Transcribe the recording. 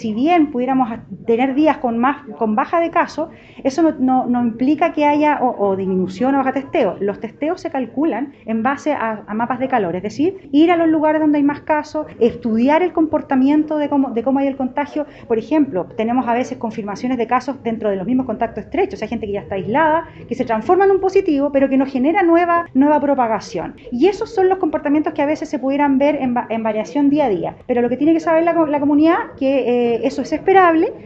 Si bien pudiéramos tener días con baja de casos, eso no implica que haya o disminución o baja testeo. Los testeos se calculan en base a mapas de calor, es decir, ir a los lugares donde hay más casos, estudiar el comportamiento de cómo hay el contagio. Por ejemplo, tenemos a veces confirmaciones de casos dentro de los mismos contactos estrechos, hay gente que ya está aislada, que se transforma en un positivo, pero que no genera nueva propagación. Y esos son los comportamientos que a veces se pudieran ver en variación día a día. Pero lo que tiene que saber la comunidad, que eso es esperable,